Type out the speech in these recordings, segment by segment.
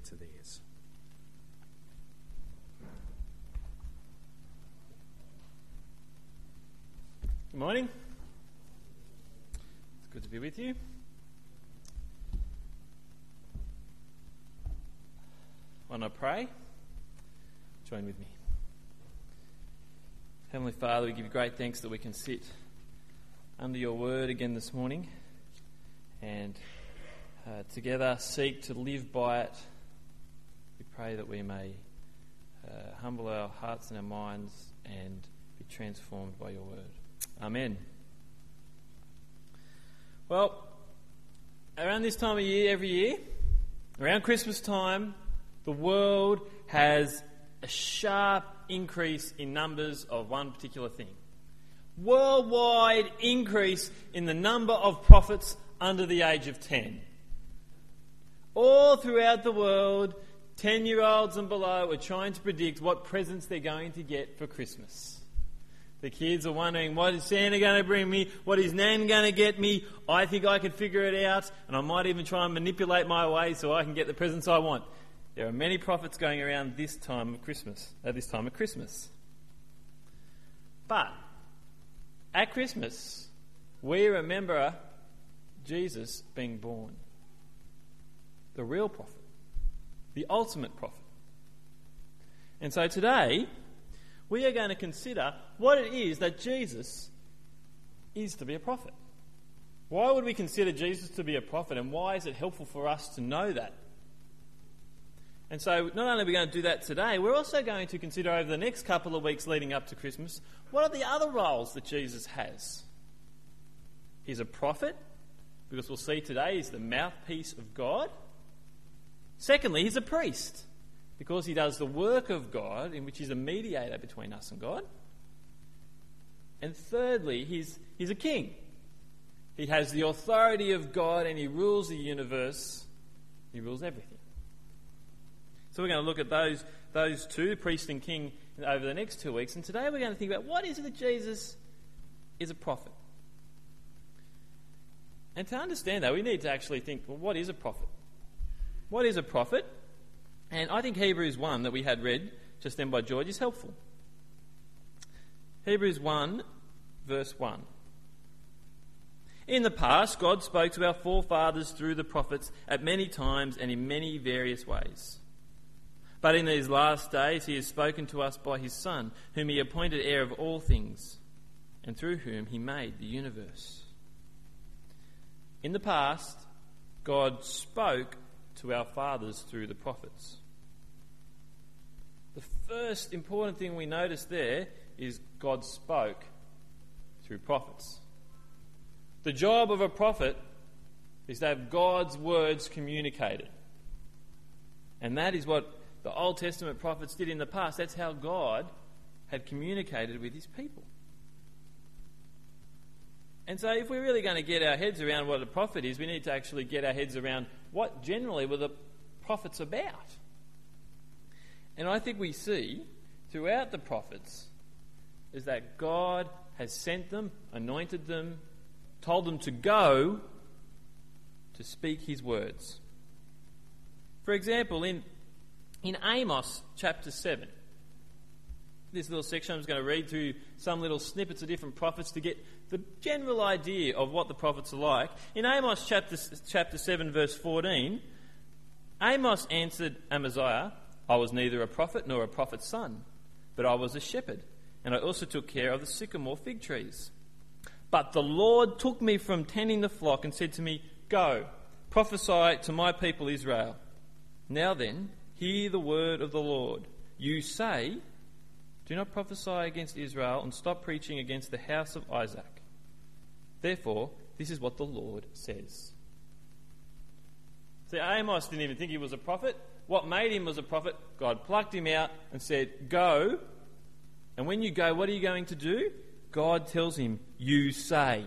to theirs. Good morning. It's good to be with you. When I pray, join with me. Heavenly Father, we give you great thanks that we can sit under your word again this morning and together seek to live by it. We pray that we may humble our hearts and our minds and be transformed by your word. Amen. Well, around this time of year, every year, around Christmas time, the world has a sharp increase in numbers of one particular thing. Worldwide increase in the number of prophets under the age of 10. All throughout the world, 10-year-olds and below are trying to predict what presents they're going to get for Christmas. The kids are wondering, what is Santa going to bring me? What is Nan going to get me? I think I can figure it out, and I might even try and manipulate my way so I can get the presents I want. There are many prophets going around this time of Christmas. But at Christmas, we remember Jesus being born. The real prophet. The ultimate prophet. And so today, we are going to consider what it is that Jesus is to be a prophet. Why would we consider Jesus to be a prophet, and why is it helpful for us to know that? And so not only are we going to do that today, we're also going to consider over the next couple of weeks leading up to Christmas, what are the other roles that Jesus has? He's a prophet, because we'll see today he's the mouthpiece of God. Secondly, he's a priest, because he does the work of God, in which he's a mediator between us and God. And thirdly, he's a king. He has the authority of God and he rules the universe. He rules everything. So we're going to look at those two, priest and king, over the next 2 weeks. And today we're going to think about what is it that Jesus is a prophet. And to understand that, we need to actually think, well, what is a prophet? What is a prophet? And I think Hebrews 1 that we had read just then by George is helpful. Hebrews 1, verse 1. In the past, God spoke to our forefathers through the prophets at many times and in many various ways. But in these last days he has spoken to us by his Son, whom he appointed heir of all things, and through whom he made the universe. In the past, God spoke to our fathers through the prophets. The first important thing we notice there is God spoke through prophets. The job of a prophet is to have God's words communicated. And that is what the Old Testament prophets did in the past. That's how God had communicated with his people. And so if we're really going to get our heads around what a prophet is, we need to actually get our heads around what generally were the prophets about. And I think we see throughout the prophets is that God has sent them, anointed them, told them to go to speak his words. For example, in Amos chapter 7, this little section I'm just going to read through some little snippets of different prophets to get the general idea of what the prophets are like. In Amos chapter 7 verse 14, Amos answered Amaziah, I was neither a prophet nor a prophet's son, but I was a shepherd, and I also took care of the sycamore fig trees. But the Lord took me from tending the flock and said to me, Go, prophesy to my people Israel. Now then, hear the word of the Lord. You say, do not prophesy against Israel and stop preaching against the house of Isaac. Therefore, this is what the Lord says. See, Amos didn't even think he was a prophet. What made him was a prophet? God plucked him out and said, Go. And when you go, what are you going to do? God tells him, you say.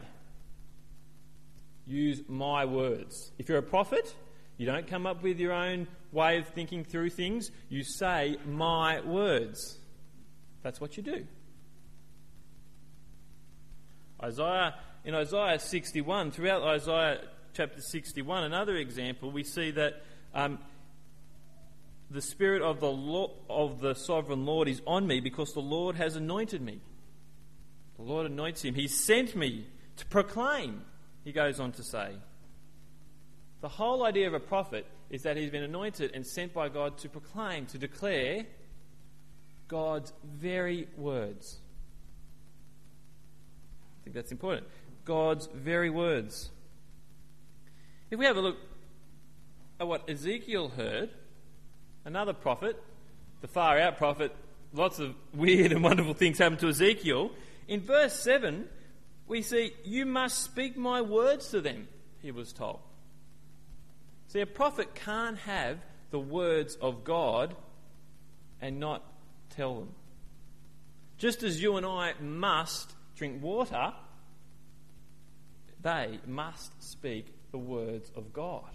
Use my words. If you're a prophet, you don't come up with your own way of thinking through things. You say my words. That's what you do. In Isaiah 61, throughout Isaiah chapter 61, another example, we see that the Spirit of the Sovereign Lord is on me, because the Lord has anointed me. The Lord anoints him. He sent me to proclaim, he goes on to say. The whole idea of a prophet is that he's been anointed and sent by God to proclaim, to declare God's very words. I think that's important. God's very words. If we have a look at what Ezekiel heard, another prophet, the far out prophet, lots of weird and wonderful things happened to Ezekiel. In verse 7, we see, "You must speak my words to them," he was told. See, a prophet can't have the words of God and not tell them. Just as you and I must drink water, they must speak the words of God.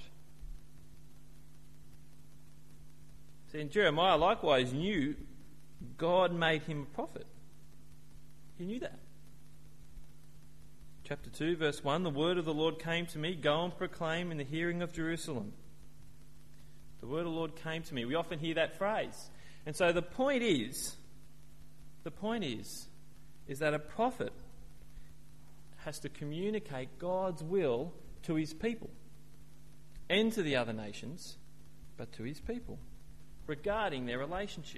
See, and Jeremiah likewise knew God made him a prophet. He knew that. Chapter 2, verse 1, "The word of the Lord came to me, go and proclaim in the hearing of Jerusalem." The word of the Lord came to me. We often hear that phrase. And so the point is that a prophet has to communicate God's will to his people and to the other nations, but to his people, regarding their relationship.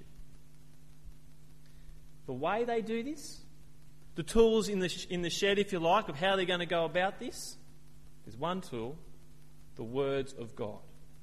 The way they do this, the tools in the shed, if you like, of how they're going to go about this, there's one tool: the words of God.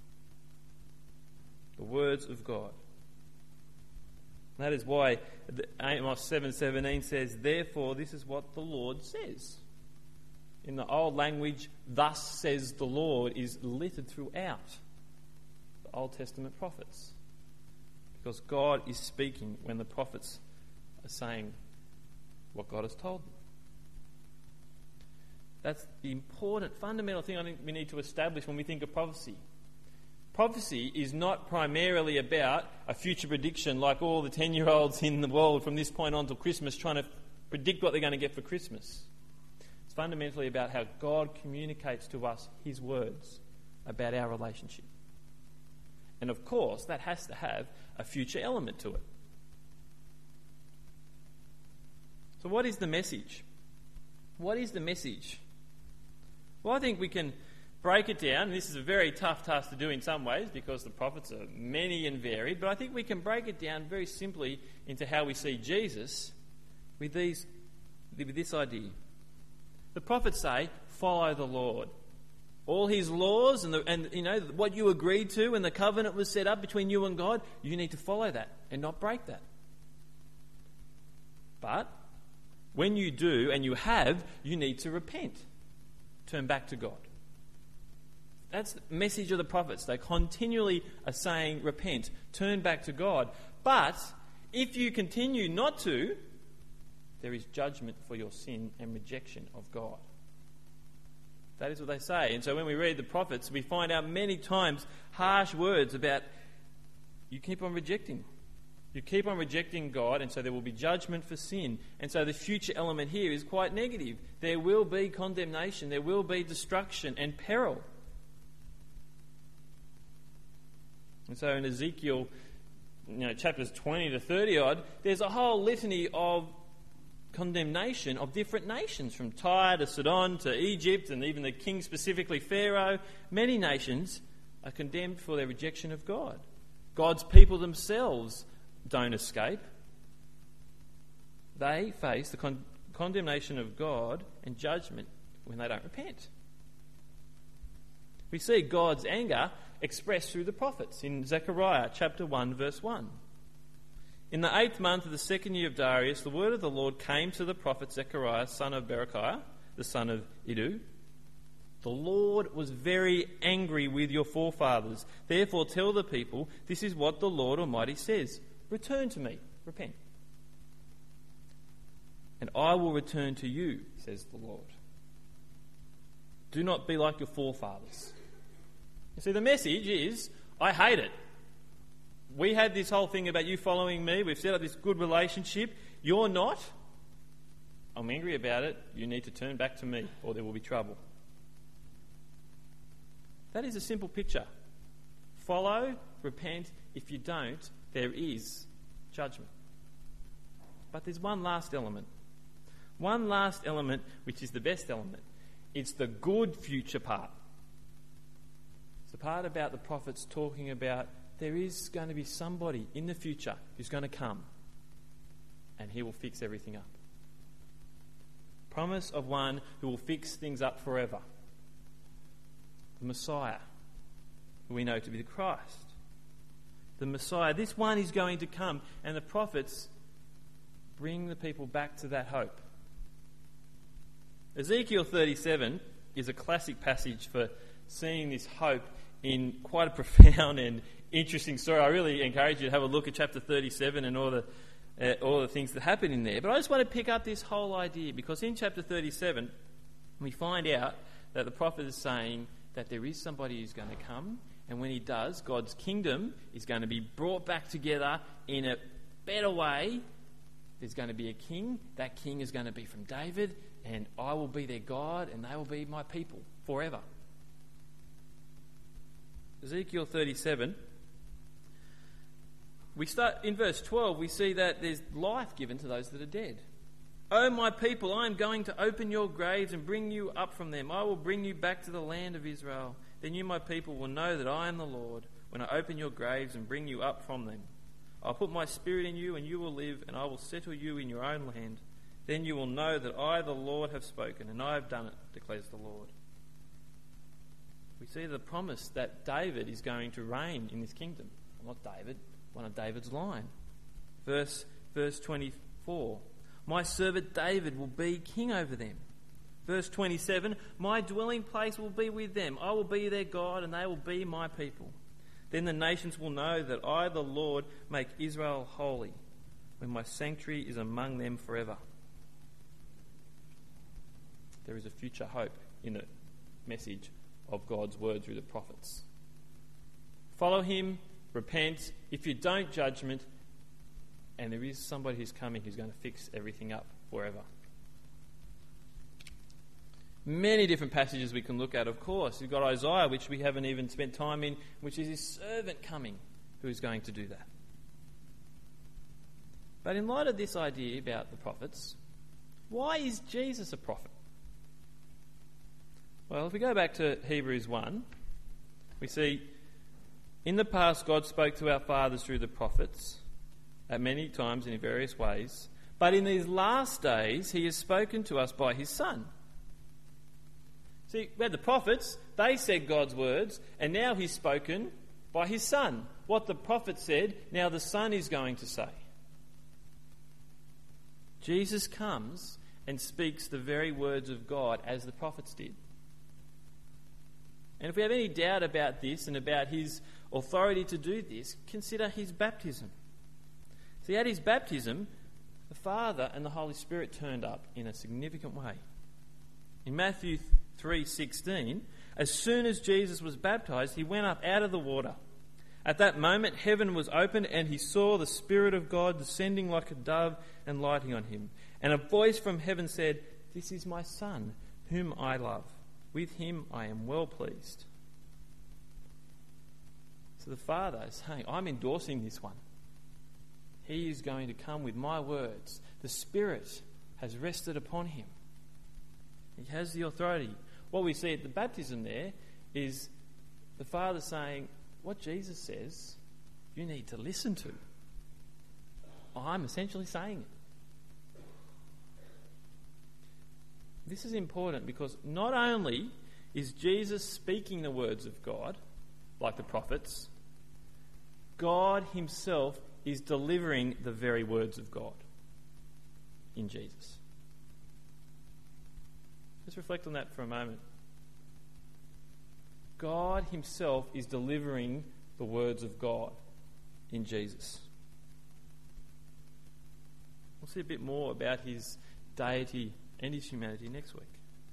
The words of God. And that is why Amos 7:17 says, "Therefore this is what the Lord says." In the old language, "thus says the Lord" is littered throughout the Old Testament prophets. Because God is speaking when the prophets are saying what God has told them. That's the important, fundamental thing I think we need to establish when we think of prophecy. Prophecy is not primarily about a future prediction like all the 10-year-olds in the world from this point on till Christmas trying to predict what they're going to get for Christmas. It's fundamentally about how God communicates to us his words about our relationship. And of course, that has to have a future element to it. So what is the message? What is the message? Well, I think we can break it down. This is a very tough task to do in some ways because the prophets are many and varied, but I think we can break it down very simply into how we see Jesus with this idea. The prophets say, follow the Lord. All his laws and you know what you agreed to when the covenant was set up between you and God, you need to follow that and not break that. But when you do, and you have, you need to repent. Turn back to God. That's the message of the prophets. They continually are saying, repent, turn back to God. But if you continue not to, there is judgment for your sin and rejection of God. That is what they say. And so when we read the prophets, we find out many times harsh words about you keep on rejecting. You keep on rejecting God, and so there will be judgment for sin. And so the future element here is quite negative. There will be condemnation, there will be destruction and peril. And so in Ezekiel, chapters 20 to 30 odd, there's a whole litany of condemnation of different nations, from Tyre to Sidon to Egypt, and even the king specifically, Pharaoh. Many nations are condemned for their rejection of God. God's people themselves don't escape. They face the condemnation of God and judgment when they don't repent. We see God's anger expressed through the prophets in Zechariah chapter 1 verse 1. In the 8th month of the 2nd year of Darius, the word of the Lord came to the prophet Zechariah, son of Berechiah, the son of Iddo. The Lord was very angry with your forefathers. Therefore tell the people, this is what the Lord Almighty says. Return to me, repent. And I will return to you, says the Lord. Do not be like your forefathers. You see, the message is, I hate it. We had this whole thing about you following me. We've set up this good relationship. You're not. I'm angry about it. You need to turn back to me or there will be trouble. That is a simple picture. Follow, repent. If you don't, there is judgment. But there's one last element. One last element, which is the best element. It's the good future part. It's the part about the prophets talking about there is going to be somebody in the future who's going to come and he will fix everything up. Promise of one who will fix things up forever. The Messiah, who we know to be the Christ. The Messiah, this one is going to come, and the prophets bring the people back to that hope. Ezekiel 37 is a classic passage for seeing this hope in quite a profound and interesting story. I really encourage you to have a look at chapter 37 and all the things that happen in there. But I just want to pick up this whole idea, because in chapter 37 we find out that the prophet is saying that there is somebody who's going to come, and when he does, God's kingdom is going to be brought back together in a better way. There's going to be a king. That king is going to be from David, and I will be their God, and they will be my people forever. Ezekiel 37, we start in verse 12, we see that there's life given to those that are dead. O my people, I am going to open your graves and bring you up from them. I will bring you back to the land of Israel. Then you, my people, will know that I am the Lord when I open your graves and bring you up from them. I'll put my spirit in you and you will live, and I will settle you in your own land. Then you will know that I, the Lord, have spoken, and I have done it, declares the Lord. We see the promise that David is going to reign in this kingdom. Well, not David, one of David's line. Verse 24. My servant David will be king over them. Verse 27. My dwelling place will be with them. I will be their God, and they will be my people. Then the nations will know that I, the Lord, make Israel holy, when my sanctuary is among them forever. There is a future hope in the message of God's word through the prophets. Follow him, repent. If you don't, judgment. And there is somebody who's coming who's going to fix everything up forever. Many different passages we can look at, of course. You've got Isaiah, which we haven't even spent time in, which is his servant coming who is going to do that. But in light of this idea about the prophets, why is Jesus a prophet? Well, if we go back to Hebrews 1, we see in the past God spoke to our fathers through the prophets at many times and in various ways, but in these last days he has spoken to us by his Son. See, we had the prophets, they said God's words, and now he's spoken by his Son. What the prophet said, now the Son is going to say. Jesus comes and speaks the very words of God as the prophets did. And if we have any doubt about this and about his authority to do this, consider his baptism. See, at his baptism, the Father and the Holy Spirit turned up in a significant way. In Matthew 3:16, as soon as Jesus was baptized, he went up out of the water. At that moment, heaven was opened, and he saw the Spirit of God descending like a dove and lighting on him. And a voice from heaven said, "This is my Son, whom I love. With him I am well pleased." So the Father is saying, I'm endorsing this one. He is going to come with my words. The Spirit has rested upon him. He has the authority. What we see at the baptism there is the Father saying, what Jesus says, you need to listen to. I'm essentially saying it. This is important because not only is Jesus speaking the words of God, like the prophets, God himself is delivering the very words of God in Jesus. Just reflect on that for a moment. God himself is delivering the words of God in Jesus. We'll see a bit more about his deity and his humanity next week.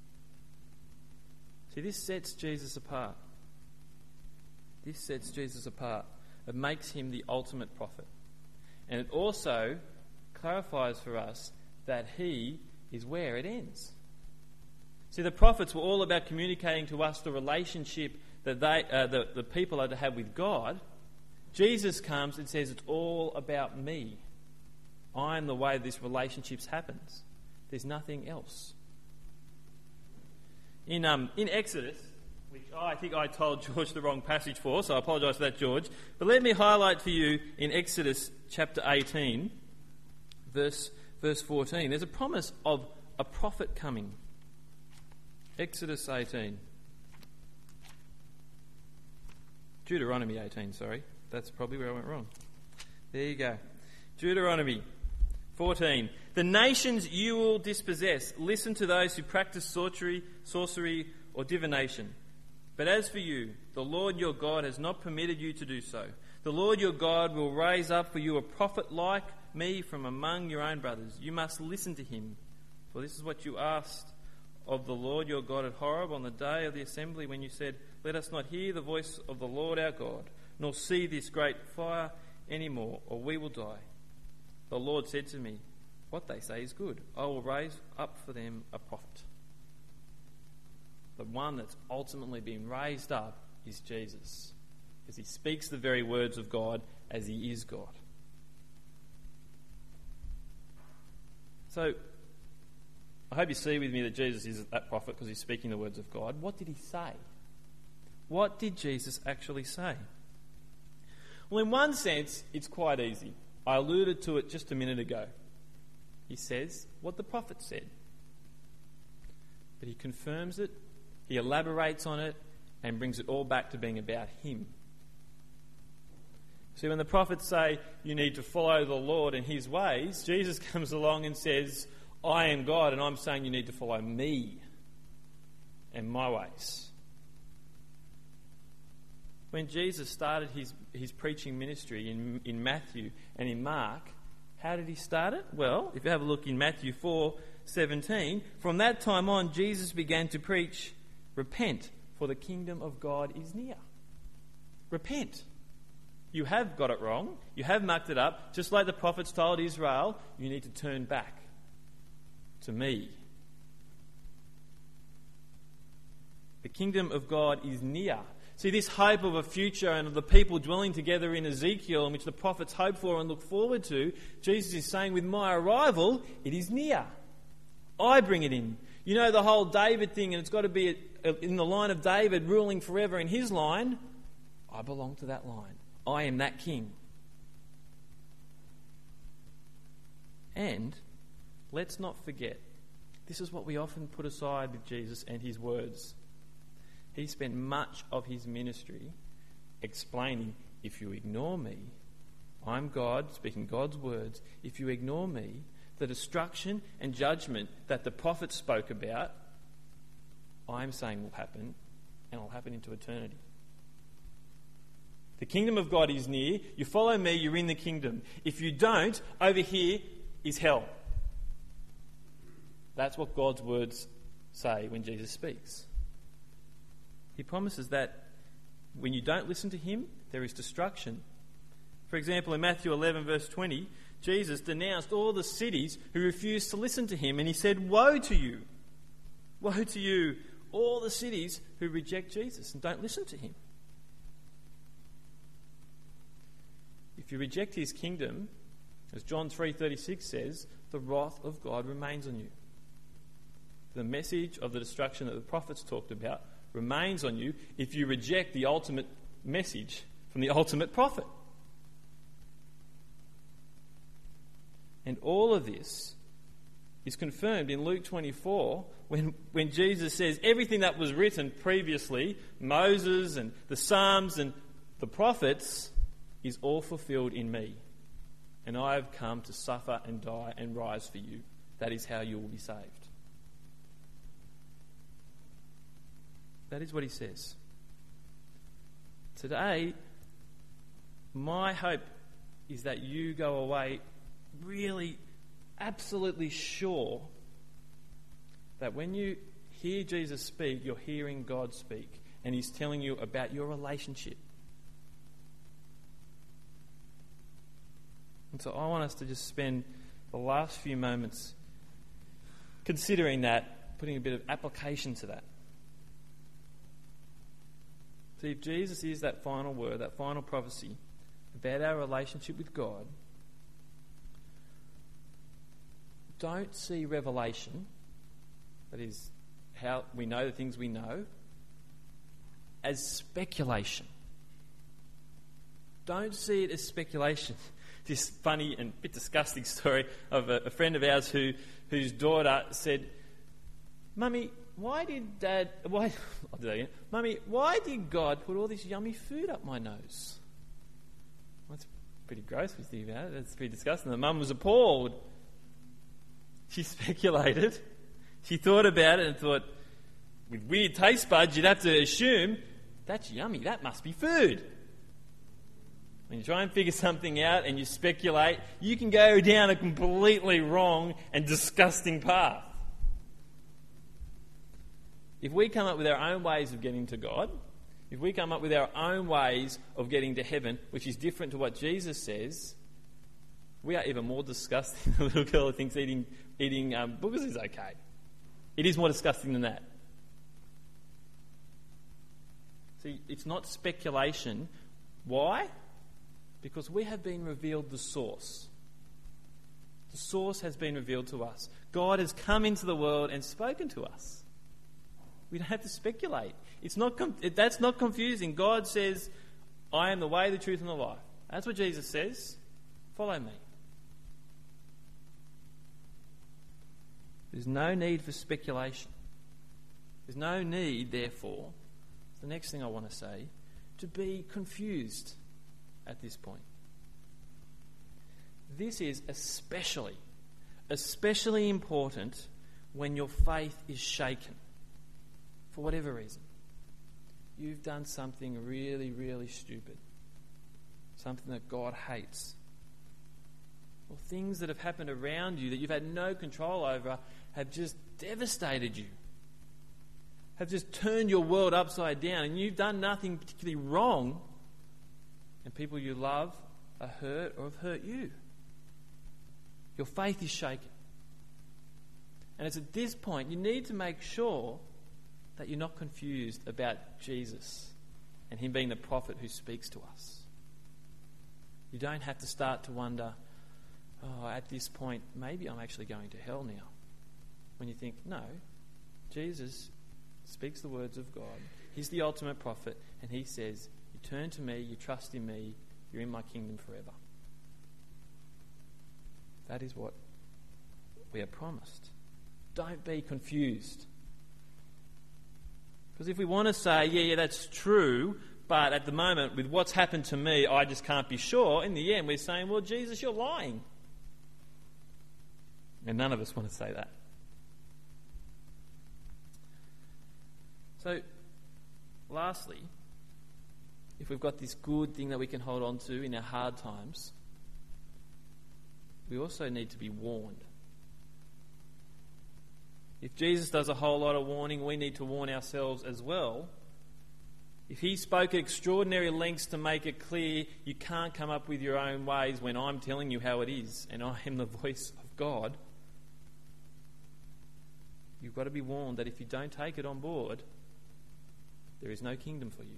See, this sets Jesus apart. This sets Jesus apart. It makes him the ultimate prophet. And it also clarifies for us that he is where it ends. See, the prophets were all about communicating to us the relationship that the people are to have with God, Jesus comes and says it's all about me. I am the way this relationship happens. There's nothing else. In Exodus, which I think I told George the wrong passage for, so I apologise for that, George. But let me highlight for you in Exodus chapter 18, verse 14. There's a promise of a prophet coming. Exodus 18. Deuteronomy 18, sorry. That's probably where I went wrong. There you go. Deuteronomy 14. The nations you will dispossess. Listen to those who practice sorcery, or divination. But as for you, the Lord your God has not permitted you to do so. The Lord your God will raise up for you a prophet like me from among your own brothers. You must listen to him. For this is what you asked of the Lord your God at Horeb on the day of the assembly when you said, let us not hear the voice of the Lord our God, nor see this great fire anymore, or we will die. The Lord said to me, what they say is good. I will raise up for them a prophet. The one that's ultimately been raised up is Jesus, because he speaks the very words of God as he is God. So, I hope you see with me that Jesus is that prophet because he's speaking the words of God. What did he say? What did Jesus actually say? Well, in one sense, it's quite easy. I alluded to it just a minute ago. He says what the prophet said. But he confirms it, he elaborates on it, and brings it all back to being about him. See, when the prophets say you need to follow the Lord and his ways, Jesus comes along and says, I am God, and I'm saying you need to follow me and my ways. When Jesus started his preaching ministry in Matthew and in Mark, how did he start it? Well, if you have a look in Matthew 4:17, from that time on, Jesus began to preach, repent, for the kingdom of God is near. Repent. You have got it wrong. You have mucked it up. Just like the prophets told Israel, you need to turn back to me. The kingdom of God is near. See, this hope of a future and of the people dwelling together in Ezekiel, in which the prophets hope for and look forward to, Jesus is saying, with my arrival, it is near. I bring it in. You know the whole David thing, and it's got to be in the line of David ruling forever in his line. I belong to that line. I am that king. And let's not forget, this is what we often put aside with Jesus and his words. He spent much of his ministry explaining, if you ignore me, I'm God, speaking God's words, if you ignore me, the destruction and judgment that the prophets spoke about, I'm saying will happen, and will happen into eternity. The kingdom of God is near. You follow me, you're in the kingdom. If you don't, over here is hell. That's what God's words say when Jesus speaks. He promises that when you don't listen to him, there is destruction. For example, in Matthew 11, verse 20, Jesus denounced all the cities who refused to listen to him, and he said, woe to you! Woe to you, all the cities who reject Jesus and don't listen to him. If you reject his kingdom, as John 3:36 says, the wrath of God remains on you. The message of the destruction that the prophets talked about remains on you if you reject the ultimate message from the ultimate prophet. And all of this is confirmed in Luke 24 when Jesus says everything that was written previously, Moses and the Psalms and the prophets, is all fulfilled in me. And I have come to suffer and die and rise for you. That is how you will be saved. That is what he says. Today, my hope is that you go away really, absolutely sure that when you hear Jesus speak, you're hearing God speak, and he's telling you about your relationship. And so I want us to just spend the last few moments considering that, putting a bit of application to that. See, if Jesus is that final word, that final prophecy about our relationship with God, don't see revelation, that is how we know the things we know, as speculation. Don't see it as speculation. This funny and bit disgusting story of a friend of ours whose daughter said, Mummy, why did God put all this yummy food up my nose? Well, that's pretty gross if you think about it. That's pretty disgusting. The mum was appalled. She speculated. She thought about it and thought, with weird taste buds, you'd have to assume, that's yummy, that must be food. When you try and figure something out and you speculate, you can go down a completely wrong and disgusting path. If we come up with our own ways of getting to God, if we come up with our own ways of getting to heaven, which is different to what Jesus says, we are even more disgusting. The little girl who thinks eating boogers is okay. It is more disgusting than that. See, it's not speculation. Why? Because we have been revealed the source. The source has been revealed to us. God has come into the world and spoken to us. We don't have to speculate. That's not confusing. God says, I am the way, the truth, and the life. That's what Jesus says. Follow me. There's no need for speculation. There's no need, therefore, the next thing I want to say, to be confused at this point. This is especially important when your faith is shaken for whatever reason. You've done something really, really stupid, something that God hates, or things that have happened around you that you've had no control over have just devastated you, have just turned your world upside down, and you've done nothing particularly wrong, and people you love are hurt or have hurt you. Your faith is shaken. And it's at this point you need to make sure that you're not confused about Jesus and him being the prophet who speaks to us. You don't have to start to wonder, at this point, maybe I'm actually going to hell now. When you think, no, Jesus speaks the words of God. He's the ultimate prophet, and he says, you turn to me, you trust in me, you're in my kingdom forever. That is what we are promised. Don't be confused. Because if we want to say, yeah, that's true, but at the moment, with what's happened to me, I just can't be sure, in the end, we're saying, well, Jesus, you're lying. And none of us want to say that. So, lastly, if we've got this good thing that we can hold on to in our hard times, we also need to be warned. If Jesus does a whole lot of warning, we need to warn ourselves as well. If he spoke at extraordinary lengths to make it clear you can't come up with your own ways when I'm telling you how it is and I am the voice of God, you've got to be warned that if you don't take it on board, there is no kingdom for you.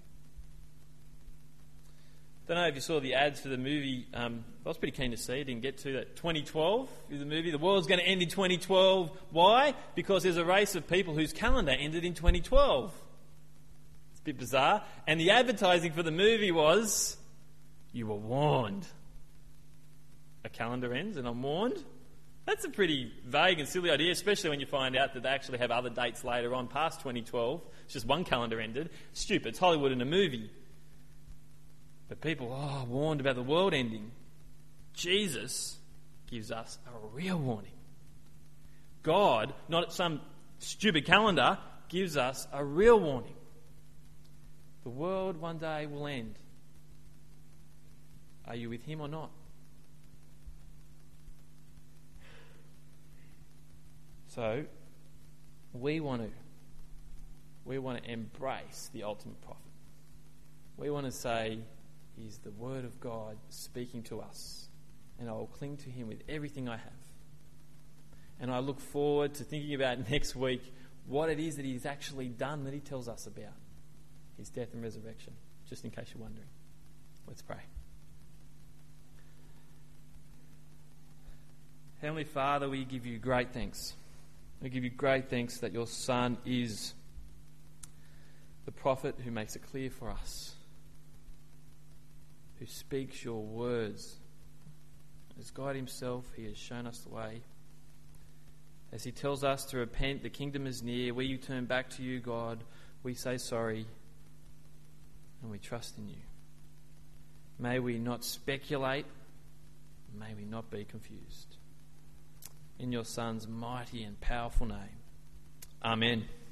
Don't know if you saw the ads for the movie. I was pretty keen to see it. Didn't get to that. 2012 is the movie. The world's going to end in 2012. Why? Because there's a race of people whose calendar ended in 2012. It's a bit bizarre. And the advertising for the movie was, you were warned. A calendar ends and I'm warned? That's a pretty vague and silly idea, especially when you find out that they actually have other dates later on past 2012. It's just one calendar ended. Stupid. It's Hollywood in a movie. But people, warned about the world ending. Jesus gives us a real warning. God, not some stupid calendar, gives us a real warning. The world one day will end. Are you with him or not? So, we want to embrace the ultimate prophet. We want to say, he's the word of God speaking to us, and I will cling to him with everything I have. And I look forward to thinking about next week what it is that he's actually done that he tells us about. his death and resurrection, just in case you're wondering. Let's pray. Heavenly Father, we give you great thanks. We give you great thanks that your Son is the prophet who makes it clear for us, who speaks your words. As God himself, he has shown us the way. As he tells us to repent, the kingdom is near. We turn back to you, God. We say sorry and we trust in you. May we not speculate. May we not be confused. In your Son's mighty and powerful name. Amen.